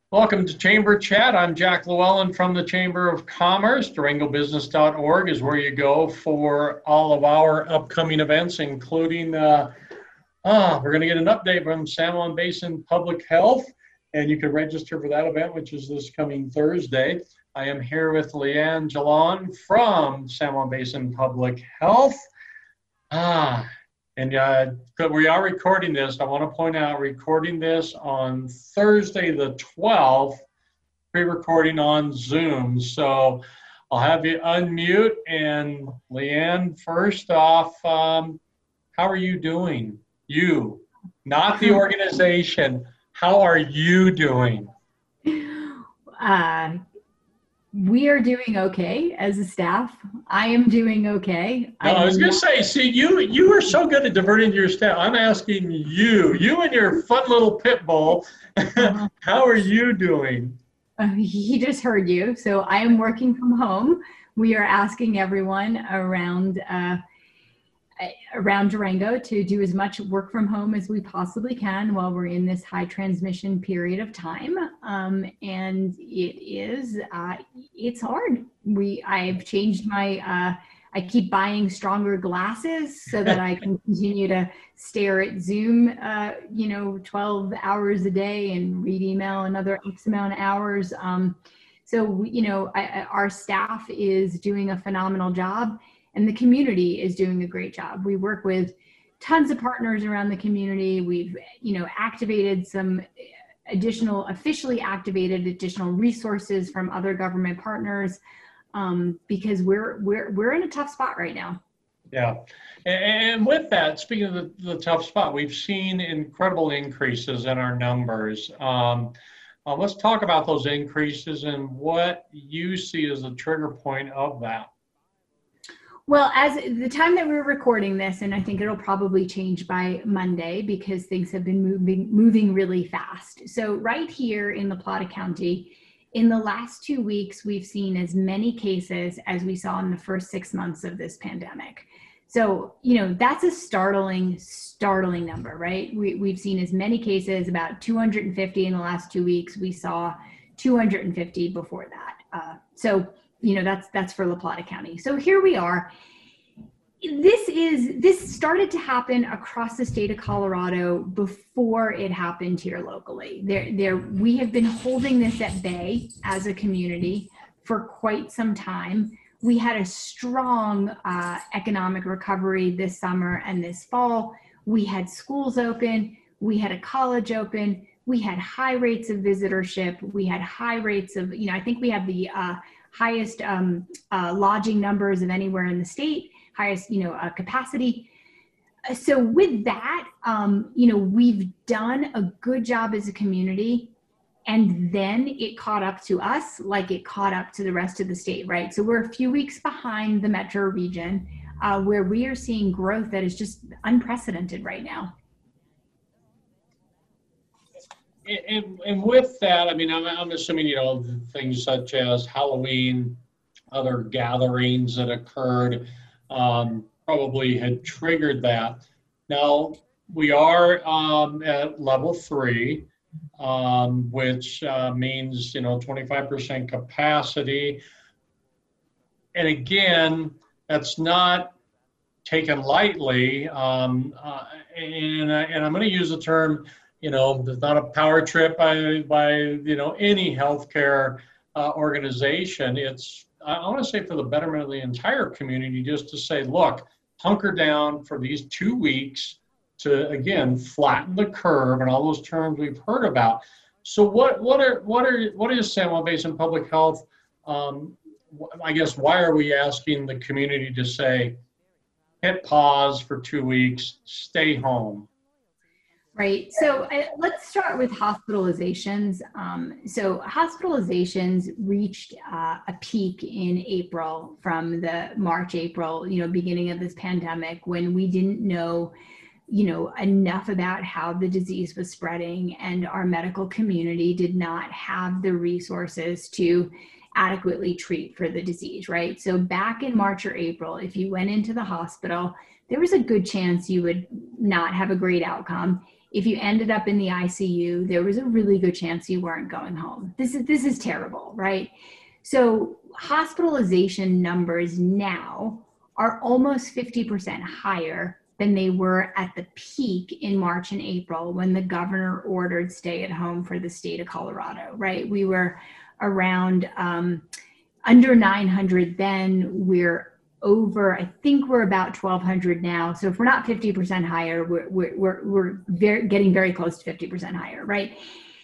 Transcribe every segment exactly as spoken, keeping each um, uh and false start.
Welcome to Chamber Chat. I'm Jack Llewellyn from the Chamber of Commerce. Durango Business dot org is where you go for all of our upcoming events, including, uh, ah, we're going to get an update from San Juan Basin Public Health, and you can register for that event, which is this coming Thursday. I am here with Leanne Jalon from San Juan Basin Public Health. Ah, and uh, we are recording this. I want to point out, recording this on Thursday the twelfth, pre-recording on Zoom. So I'll have you unmute. And Leanne, first off, um, how are you doing? You, not the organization. How are you doing? Uh, we are doing okay as a staff. I am doing okay. No, I was going to say, see, you you are so good at diverting your staff. I'm asking you, you and your fun little pit bull, uh-huh. How are you doing? Uh, he just heard you. So I am working from home. We are asking everyone around uh, around Durango to do as much work from home as we possibly can while we're in this high transmission period of time. Um, and it is, uh, it's hard. We, I've changed my, uh, I keep buying stronger glasses so that I can continue to stare at Zoom, uh, you know, twelve hours a day and read email another X amount of hours. Um, so, you know, I, our staff is doing a phenomenal job. And the community is doing a great job. We work with tons of partners around the community. We've, you know, activated some additional, officially activated additional resources from other government partners um, because we're we're we're in a tough spot right now. Yeah, and with that, speaking of the, the tough spot, we've seen incredible increases in our numbers. Um, uh, let's talk about those increases and what you see as the trigger point of that. Well, as the time that we're recording this, and I think it'll probably change by Monday because things have been moving moving really fast. So right here in La Plata County, in the last two weeks, we've seen as many cases as we saw in the first six months of this pandemic. So, you know, that's a startling, startling number, right? We, we've seen as many cases, about two hundred fifty in the last two weeks. We saw two hundred fifty before that. Uh, so you know, that's that's for La Plata County. So here we are. This is this started to happen across the state of Colorado before it happened here locally. There, there we have been holding this at bay as a community for quite some time. We had a strong uh, economic recovery this summer and this fall. We had schools open. We had a college open. We had high rates of visitorship. We had high rates of, you know, I think we have the uh, highest um, uh, lodging numbers of anywhere in the state, highest, you know, uh, capacity. So with that, um, you know, we've done a good job as a community, and then it caught up to us like it caught up to the rest of the state, right? So we're a few weeks behind the metro region uh, where we are seeing growth that is just unprecedented right now. And, and with that, I mean, I'm, I'm assuming, you know, things such as Halloween, other gatherings that occurred um, probably had triggered that. Now, we are um, at level three, um, which uh, means, you know, twenty-five percent capacity. And again, that's not taken lightly. Um, uh, and, and I'm going to use the term, you know, there's not a power trip by, by you know, any healthcare uh, organization. It's, I want to say, for the betterment of the entire community, just to say, look, hunker down for these two weeks to, again, flatten the curve and all those terms we've heard about. So what what are what are what is San Juan Basin Public Health? Um, I guess, why are we asking the community to say, hit pause for two weeks, stay home? Right. So uh, let's start with hospitalizations. Um, so hospitalizations reached uh, a peak in April from the March, April, you know, beginning of this pandemic, when we didn't know, you know, enough about how the disease was spreading, and our medical community did not have the resources to adequately treat for the disease, right? So back in March or April, if you went into the hospital, there was a good chance you would not have a great outcome. If you ended up in the I C U, there was a really good chance you weren't going home. This is this is terrible, right? So hospitalization numbers now are almost fifty percent higher than they were at the peak in March and April when the governor ordered stay at home for the state of Colorado, right? We were around um, under nine hundred then. We're over, I think we're about twelve hundred now. So if we're not fifty percent higher, we're, we're, we're, we're very, getting very close to fifty percent higher, right?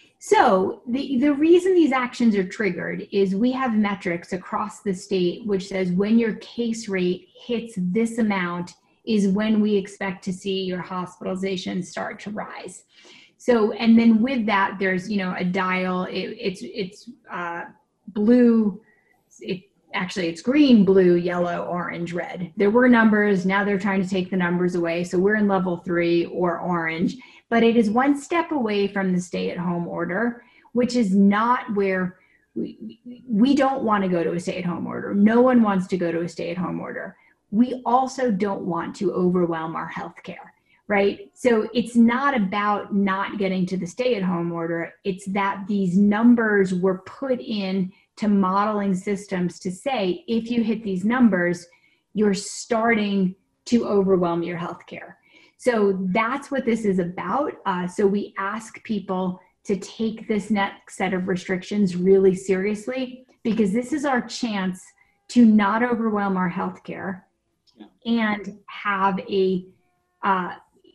So the, the reason these actions are triggered is we have metrics across the state which says when your case rate hits this amount is when we expect to see your hospitalization start to rise. So, and then with that, there's, you know, a dial, it, it's, it's uh, blue, it, actually it's green, blue, yellow, orange, red. There were numbers, now they're trying to take the numbers away. So we're in level three or orange, but it is one step away from the stay at home order, which is not where we, we don't want to go to a stay at home order. No one wants to go to a stay at home order. We also don't want to overwhelm our healthcare, right? So it's not about not getting to the stay at home order. It's that these numbers were put in to modeling systems to say, if you hit these numbers, you're starting to overwhelm your healthcare. So that's what this is about. Uh, so we ask people to take this next set of restrictions really seriously, because this is our chance to not overwhelm our healthcare and have a uh,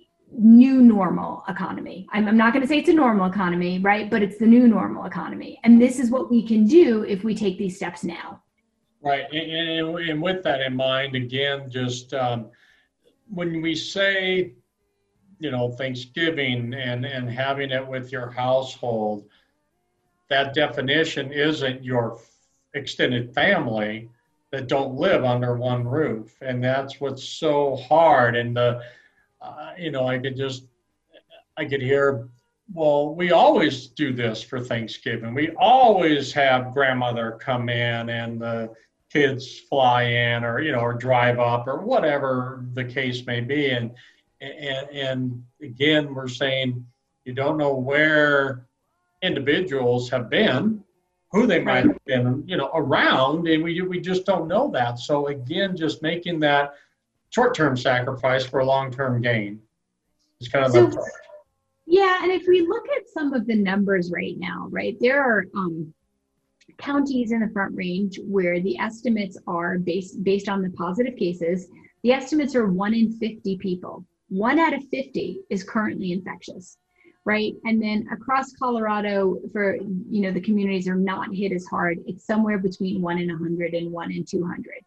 new normal economy. I'm, I'm not going to say it's a normal economy, right? But it's the new normal economy. And this is what we can do if we take these steps now. Right. And, and, and with that in mind, again, just um, when we say, you know, Thanksgiving and, and having it with your household, that definition isn't your extended family that don't live under one roof. And that's what's so hard. And, the, uh, you know, I could just, I could hear, well, we always do this for Thanksgiving. We always have grandmother come in and the kids fly in, or, you know, or drive up, or whatever the case may be. And, and, and again, we're saying you don't know where individuals have been, who they might have been, you know, around, and we we just don't know that. So again, just making that short-term sacrifice for a long-term gain is kind of so, the approach. Yeah, and if we look at some of the numbers right now, right, there are um, counties in the Front Range where the estimates are based based on the positive cases. The estimates are one in fifty people. One out of fifty is currently infectious. Right. And then across Colorado, for, you know, the communities are not hit as hard. It's somewhere between one in a hundred and one in two hundred.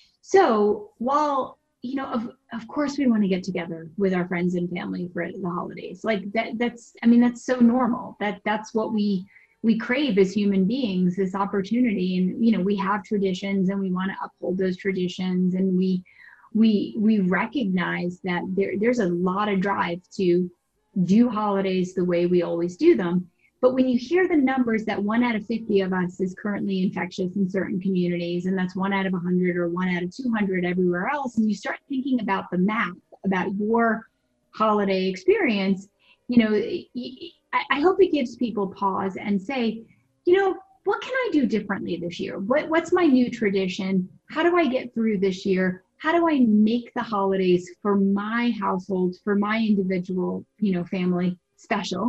So while, you know, of, of course we want to get together with our friends and family for the holidays, like that, that's, I mean, that's so normal. That that's what we, we crave as human beings, this opportunity. And, you know, we have traditions and we want to uphold those traditions. And we, we, we recognize that there, there's a lot of drive to do holidays the way we always do them. But when you hear the numbers that one out of fifty of us is currently infectious in certain communities, and that's one out of one hundred or one out of two hundred everywhere else, and you start thinking about the math, about your holiday experience, you know, I hope it gives people pause and say, you know, what can I do differently this year? What, what's my new tradition? How do I get through this year? How do I make the holidays for my household, for my individual, you know, family special?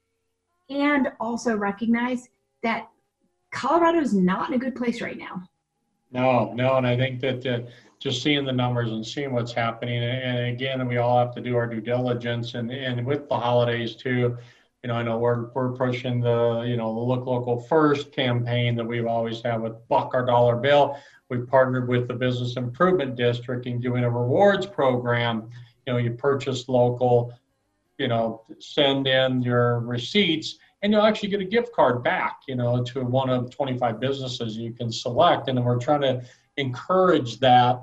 And also recognize that Colorado is not in a good place right now. No, no. And I think that uh, just seeing the numbers and seeing what's happening, and again, we all have to do our due diligence, and, and with the holidays too, you know, I know we're, we're pushing the, you know, the Look Local First campaign that we've always had with Buck Our Dollar Bill. We've partnered with the Business Improvement District in doing a rewards program. You know, you purchase local, you know, send in your receipts, and you'll actually get a gift card back, you know, to one of twenty-five businesses you can select. And we're trying to encourage that.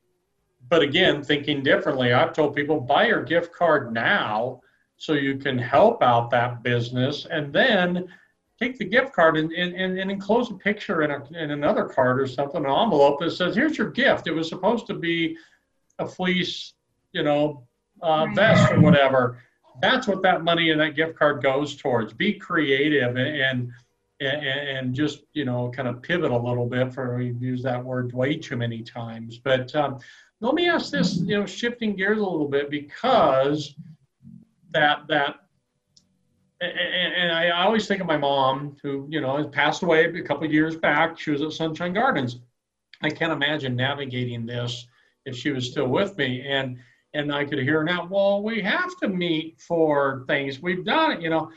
But again, thinking differently, I've told people, buy your gift card now so you can help out that business, and then take the gift card and, and, and enclose a picture in, a, in another card or something, an envelope that says, here's your gift. It was supposed to be a fleece, you know, uh, right. vest or whatever. that's what that money and that gift card goes towards. Be creative and, and, and just, you know, kind of pivot a little bit, for we've used that word way too many times. But um, let me ask this, you know, shifting gears a little bit, because that, that, and, and I always think of my mom, who, you know, has passed away a couple of years back. She was at Sunshine Gardens. I can't imagine navigating this if she was still with me. And and I could hear her now, well, we have to meet for things. We've done it, you know.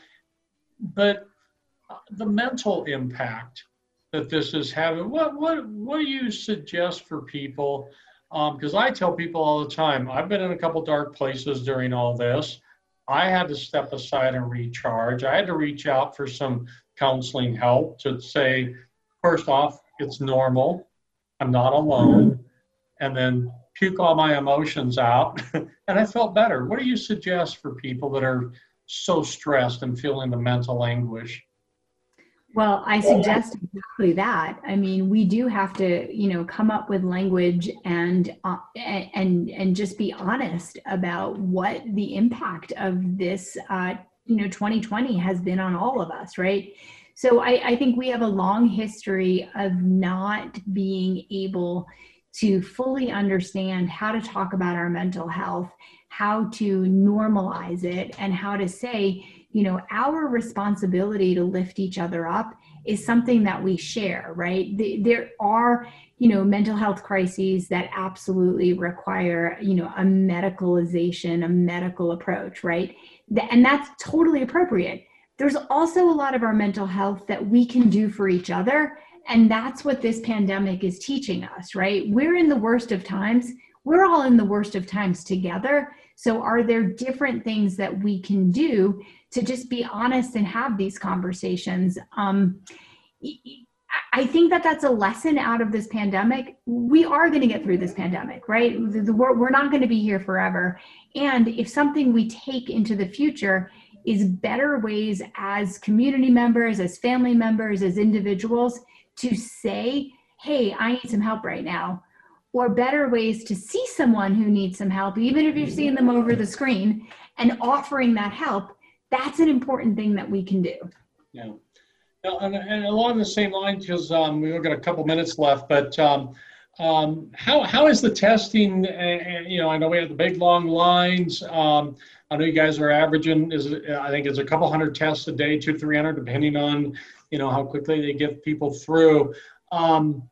But the mental impact that this is having, what what what do you suggest for people? Because um, I tell people all the time, I've been in a couple dark places during all this. I had to step aside and recharge. I had to reach out for some counseling help to say, first off, it's normal. I'm not alone. And then puke all my emotions out. And I felt better. What do you suggest for people that are so stressed and feeling the mental anguish? Well, I suggest exactly that. I mean, we do have to, you know, come up with language and uh, and and just be honest about what the impact of this, uh, you know, twenty twenty has been on all of us, right? So I, I think we have a long history of not being able to fully understand how to talk about our mental health, how to normalize it, and how to say, you know, our responsibility to lift each other up is something that we share, right? There are, you know, mental health crises that absolutely require, you know, a medicalization, a medical approach, right? And that's totally appropriate. There's also a lot of our mental health that we can do for each other. And that's what this pandemic is teaching us, right? We're in the worst of times. We're all in the worst of times together. So are there different things that we can do to just be honest and have these conversations? Um, I think that that's a lesson out of this pandemic. We are going to get through this pandemic, right? The, the, we're not going to be here forever. And if something we take into the future is better ways as community members, as family members, as individuals to say, hey, I need some help right now, or better ways to see someone who needs some help, even if you're seeing them over the screen, and offering that help, that's an important thing that we can do. Yeah. Now, and, and along the same line, because um, we've got a couple minutes left, but um, um, how how is the testing? Uh, you know, I know we have the big long lines. Um, I know you guys are averaging, is it, I think it's a couple hundred tests a day, two, three hundred, depending on, you know, how quickly they get people through. Um,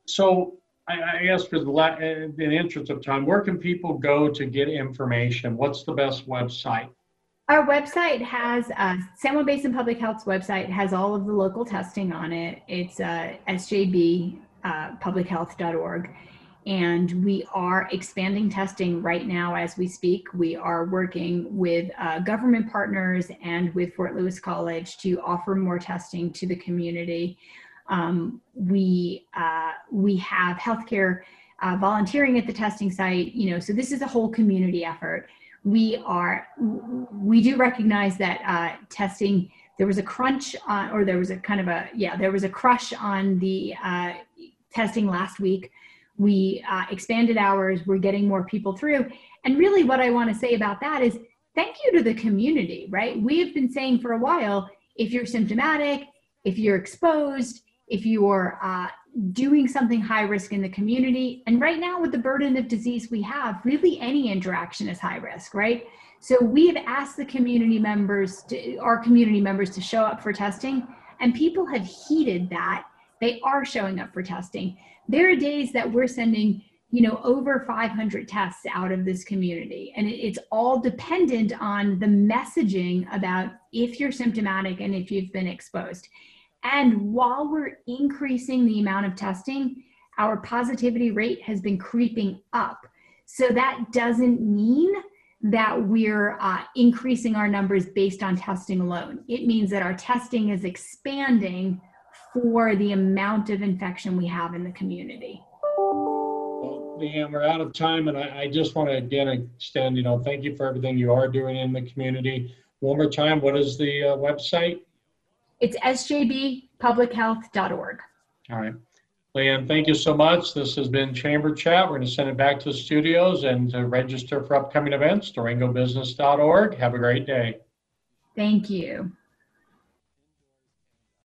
so I, I guess for the, la- in the interest of time, where can people go to get information? What's the best website? Our website has, uh, San Juan Basin Public Health's website has all of the local testing on it. It's uh, S J B public health dot org. And we are expanding testing right now as we speak. We are working with uh, government partners and with Fort Lewis College to offer more testing to the community. Um, we uh, we have healthcare uh, volunteering at the testing site. You know, so this is a whole community effort. We are we do recognize that uh, testing. There was a crunch on, or there was a kind of a yeah, there was a crush on the uh, testing last week. We uh, expanded hours, we're getting more people through. And really what I want to say about that is thank you to the community, right? We have been saying for a while, if you're symptomatic, if you're exposed, if you're uh, doing something high risk in the community, and right now with the burden of disease we have, really any interaction is high risk, right? So we have asked the community members, to, our community members to show up for testing, and people have heeded that. They are showing up for testing. There are days that we're sending, you know, over five hundred tests out of this community. And it's all dependent on the messaging about if you're symptomatic and if you've been exposed. And while we're increasing the amount of testing, our positivity rate has been creeping up. So that doesn't mean that we're uh, increasing our numbers based on testing alone. It means that our testing is expanding for the amount of infection we have in the community. Well, Leanne, we're out of time, and I, I just want to again extend, you know, thank you for everything you are doing in the community. One more time, what is the uh, website? It's S J B public health dot org. All right. Leanne, thank you so much. This has been Chamber Chat. We're going to send it back to the studios, and to register for upcoming events, durango business dot org. Have a great day. Thank you.